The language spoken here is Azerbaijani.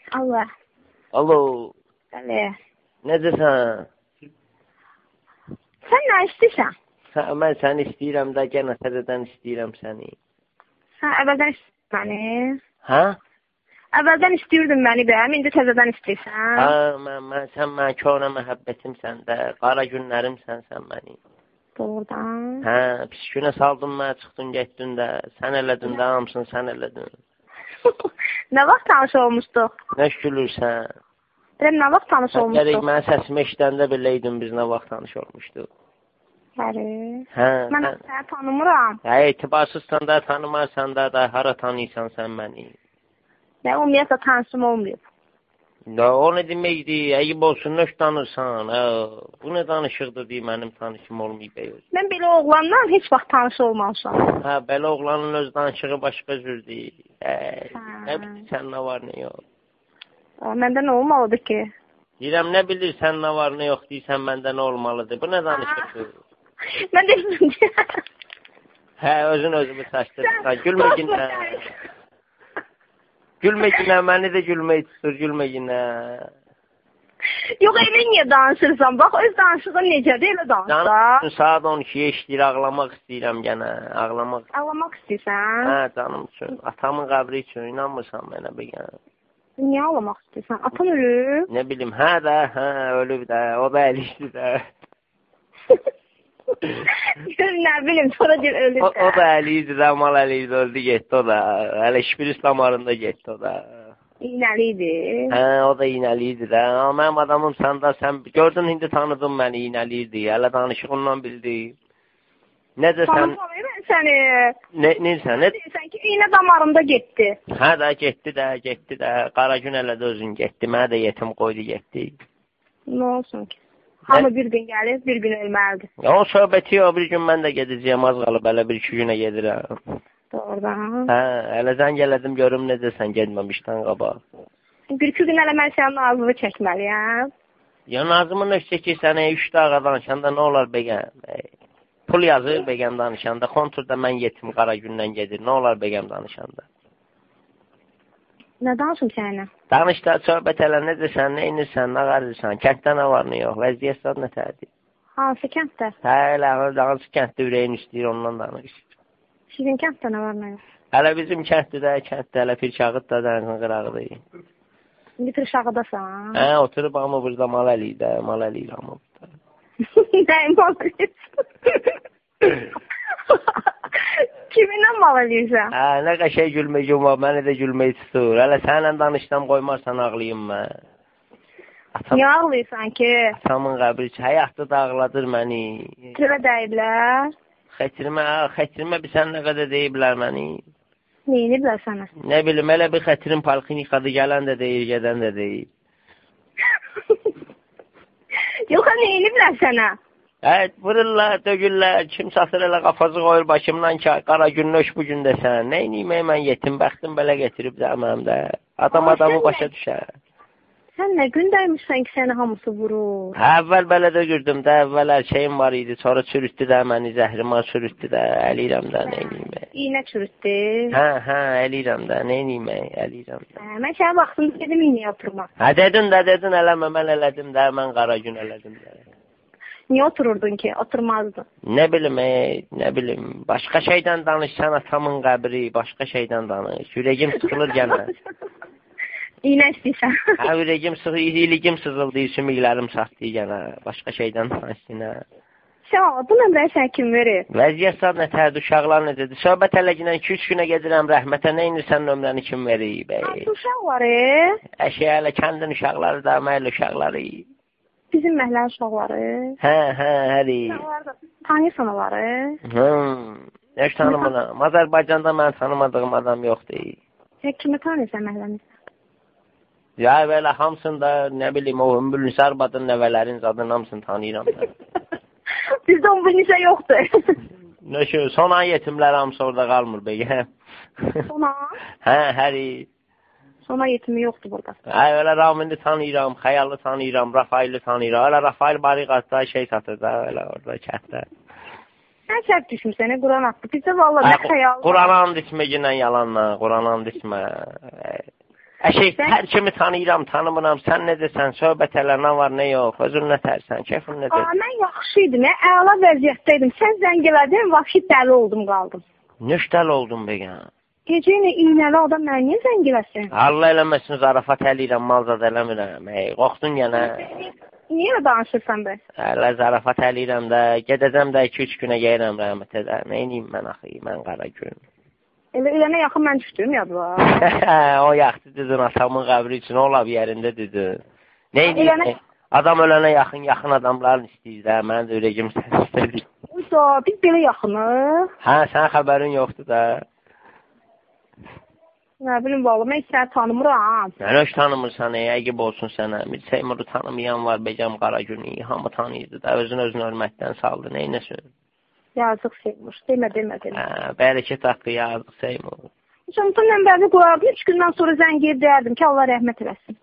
Allah. Alo. Bəli. Necəsən? Sən nə istəyirsən? Mən səni istəyirəm də, yenə təzədən istəyirəm səni. Sən əvvəldən istəyirsən məni? Hə? Əvvəldən istəyirdin məni bəyəm, indi təzədən istəyirsən? Hə, sən mən könə məhəbbətimsən də, qara günlərimsən sən məni. Doğrudan. Hə, pis günə saldın mənə, çıxdın, getdin də, sən elədin də, hamısını sən elədin. Nə vaxt tanış olmuşduq? Nə gülürsən? Nə vaxt tanış olmuşduq? Gərək mən səsimi eşidəndə biləydin biz nə vaxt tanış olmuşduq. Bəli. Hə, mən səni tanımıram. Hə, etibarsızsan da, tanımarsan da, hara tanıysan sən məni. Nə ümumiyyətlə tanışım olmayıb. O nə deməkdir? Əyib olsun, nöş tanırsan. Bu nə danışıqdır deyir, mənim tanışım olmayıb. Mən belə oğlanla heç vaxt tanış olmamışam. Hə, belə oğlanın öz danışığı başqa cürdür. Nə bilirsən nə var, nə yox. Məndə nə olmalıdır ki? Deyirəm, nə bilirsən nə var, nə yox deyirsən, məndə nə olmalıdır. Bu nə danışıqdır? Mən deyirəm. Hə, özümü saçdırırsan. Gülmə günə. Gülmə günə, məni də gülmək tutur, gülmə günə. Yox, elə niyə danışırsan? Bax, öz danışığın necədir, elə danışsa. Canım, saat 12-yə işləyir, ağlamaq istəyirəm gənə, ağlamaq. Ağlamaq istəyirsən? Hə, canım üçün, atamın qəbri üçün, inanmırsan mənə bəgən. Niyə ağlamaq istəyirsən? Atan ölüb? Nə bilim, hə də, ölüb də, o da əlişdi də. Nə bilim, sonra deyir, ölüb də. O da əliydi də, mal əliydi, öldü, getdi o da. Hələ şpiris damarında getdi o da. İynəliydi. Hə, o da iynəliydi də. Mənim adamımsan da, sən gördün, indi tanıdın məni, iynəliydi. Hələ danışığından bildi. Necə sən... Tanıdım mən səni. Necəsən? Nə deyirsən ki, iynə damarında getdi. Hə də, getdi də. Qara gün hələ də özün getdi. Mənə də yetim qoydu, getdi. Nə olsun ki? Hamı bir gün gəlir, bir gün ölməlidir. O söhbəti yox, bir gün mən də gedəcəyəm, az qalıb, hələ 1-2 günə gedirəm. Doğrudan. Hə, hələ zəng elədim, görüm necəsən, getməmişdən qabaq. 1-2 gün hələ mən sənin ağzını çəkməliyəm. Ya nazımın öz çəkir sənə 3 dağa danışanda nə olar bəgəm? Pul yazır bəgəm danışanda, konturda mən yetim qara gündən gedir, nə olar bəgəm danışanda? Nə danışım səninlə? Danış da, söhbət elə, necəsən, nə inirsən, nə qarırsan, kənddə nə var, nə yox, vəziyyətlər nə tərdir? Hansı kənddə? Hə, elə, hansı kənddə ürəyin istəyir, ondan danış. Sizin kənddə nə var, nə yox? Hələ bizim kənddə hələ Pirşağıd da dənizin qırağıdır. İndi Pirşağıdasan? Hə, oturub amma burada mal əliydə, mal əliyir amma burada. Nəyim mal əliyirsən? Kiminlə mal eləyirsən? Hə, nə qəşəy gülməyim var, məni də gülmək tutur. Hələ sənlə danışsam qoymarsan ağlayım mən. Niyə ağlayırsan ki? Atamın qəbri həyatda da ağladır məni. Xətrə deyiblər? Xətrimə bir sən nə qədər deyiblər məni. Neyiniblər sənə? Ne bilim, elə bir xətrim palklinikadı, gələn də deyir, gedən də deyir. Yox, neyiniblər sənə? Evet, vururlar, dögürlər, kim satır elə qafazı qoyur başımdan ki, qara gün nöş bu gün desən. Neyniyim mən yetim, bəxtim belə getirib də məmdə. Adamı başa düşər. Sən nə gün dəymişsən ki, səni hamısı vurur? Hə, əvvəl belə dögürdüm də, əvvəl hər şeyim var idi, sonra çürütdü də məni, zəhrimə çürütdü də, əliyirəm də, neyniyim mən. İynə çürütdü? Hə, əliyirəm də, neyniyim mən, əliyirəm də. Mən sənə vaxtında dedim iynəyə oturmaq. Hə, dedin, eləmə, mən elədim də, mən qara gün elədim də. Niyə otururdun ki? Oturmazdın. Nə bilim, başqa şeydən danışsan, atamın qəbri, başqa şeydən danış. Ürəyim sıxılır gənə. İynə istəyirsən. Hə, iligim sızıldı, sümüklərim satdı gənə. Başqa şeydən danışsın, hə. Sən, bu nömrəyi sən kim verir? Vəziyyət saat nətərdir, uşaqlar necədir? Söhbət eləginən 2-3 günə gedirəm rəhmətə, nə inirsən nömrəni kim verir, bəy? Hansı uşaq var, Əşyə hələ kəndin uşaqları da, məhəllə uşaqları. Bizim məhəllə uşaqları? Hə, həri. Tanıyırsan onları? Heç tanımıram. Azərbaycanda mən tanımadığım adam yoxdur. Sən kimi tanıyırsan məhəlləmizdə? Ya, belə hamısında, nə bilim, o Ümbülnisə Arvadın nəvələrin zadının hamısını tanıyıram da. Bizdə Ümbülnisə yoxdur. Nöşü, son an yetimlər hamısı orada qalmır, bəy. Son an? Hə, həri. Sona yetimi yoxdur burada. Hə, elə Ramini tanıyıram, Xəyalı tanıyıram, Rafaili tanıyıram. Elə Rafail Bariqatda şey satır da, elə orada kətdə. Sən səhv düşmüsən, Quran haqqı. Bizdə valla nə xəyal. Quran and içmə ginən yalanla, Quran and içmə. Hər kimi tanıyıram, tanımıram. Sən necəsən, söhbət elə, nə var, nə yox, özün nətərsən, keyfin necədir? Mən yaxşı idim, əla vəziyyətdəydim. Sən zəng elədin, vahşi dəli oldum, qaldım. Nöş dəli oldum bəgən? Gecə ilə iynəli adam mənə niyə zəng eləsin? Allah eləməsin, zarafat eləyirəm, malzad eləmirəm. Qorxdun yenə. Niyə danışırsan bəs? Hələ zarafat eləyirəm də, gedəcəm də 2-3 günə gəlirəm rəhmət edər. Neyniyim mən axı, mən qara gün. Elənə yaxın mən düşdüm, yadva. O yaxşı düzün, atamın qəbri üçün, o lab yerində düzün. Neyniyim? Adam ölənə yaxın adamların istəyir də, mən də ürəyim sən istədik. Uyda, biz belə yaxınıq. Hə, sən xəbərin yoxdur da. Nə bilim, valla, mən səni tanımıram. Mən öz tanımırsan, əgib olsun sənə. Bir Seymuru tanımayan var, Begəm Qaragünü, hamı tanıyırdı da, özün hörmətdən saldı, neynəsin? Yazıq Seymur, demə. Bərəkət haqqı yazıq Seymur. Canımdan mən bəzi qoyardım, 3 gündən sonra zəng deyərdim ki, Allah rəhmət eləsin.